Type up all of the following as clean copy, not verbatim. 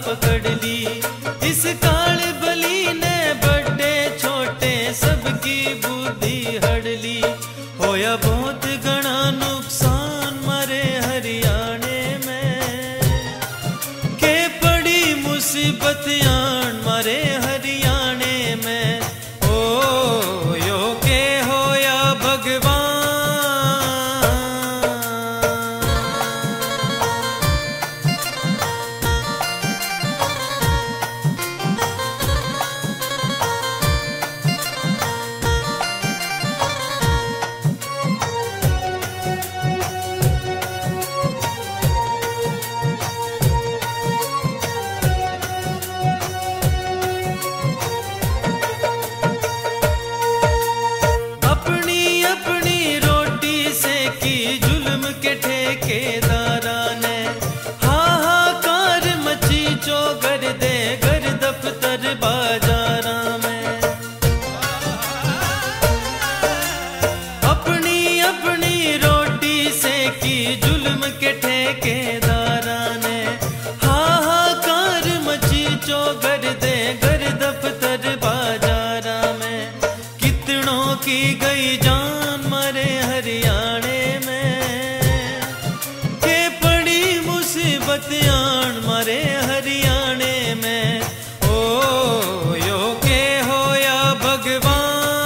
पकड़ ली। इस काल बली ने बड़े छोटे सबकी बुद्धि हड़ ली। होया बहुत घना नुकसान मारे हरियाणे में, के पड़ी मुसीबत आन मारे हरियाणे में। ओ यो के होया भगवान, ठेकेदारा ने हाहाकार मची जो कर दे घर दफ्तर बाजारा में। अपनी अपनी रोटी से की जुल्म के ठेकेदारा ने हाहाकार मची जो कर दे घर दफ्तर बाजारा में। कितनों की गई जान मरे हरियाणे में, बतियान मारे हरियाणे में। ओ यो के होया भगवान,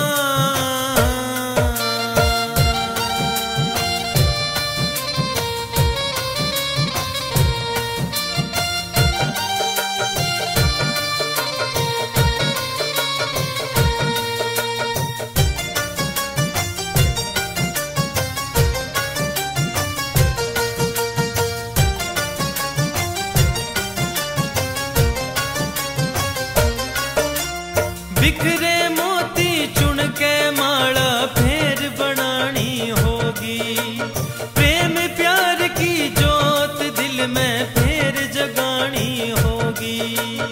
बिखरे मोती चुन के माला फेर बनानी होगी। प्रेम प्यार की जोत दिल में फेर जगानी होगी।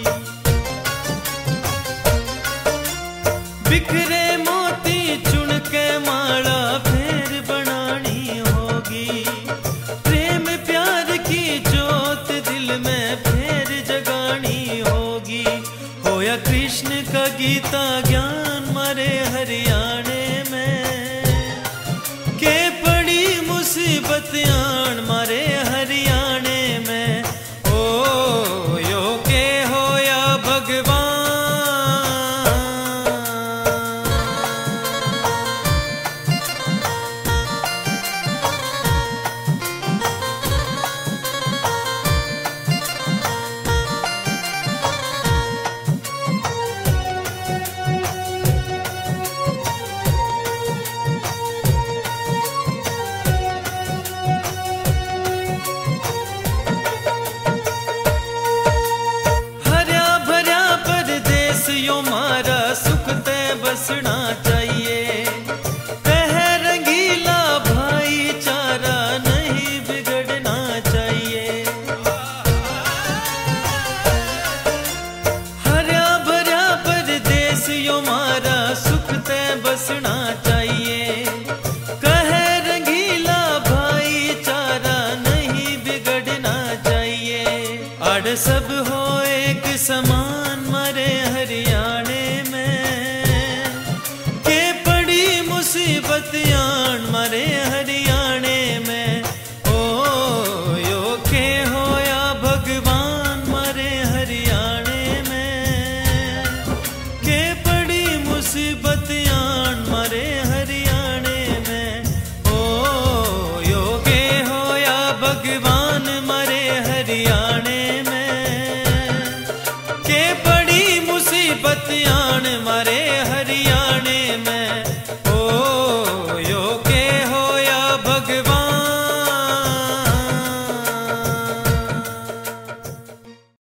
बिखरे मोती चुन के माला फेर बनानी होगी। प्रेम प्यार की जोत दिल में फेर जगानी होगी। होया कृष्ण का गीता ज्ञान मारे हरियाणे में, के पड़ी मुसीबत आन मारे हरियाणे में। ओ यो के होया भगवान, यो मारा सुख ते बसना चाहिए। कह रंगीला भाईचारा नहीं बिगड़ना चाहिए। हरा भरा परदेस यो मारा सुख ते बसना चाहिए। कह रंगीला भाईचारा नहीं बिगड़ना चाहिए। अड़ सब हो एक समान मारे हरियाणे में, के पड़ी मुसीबत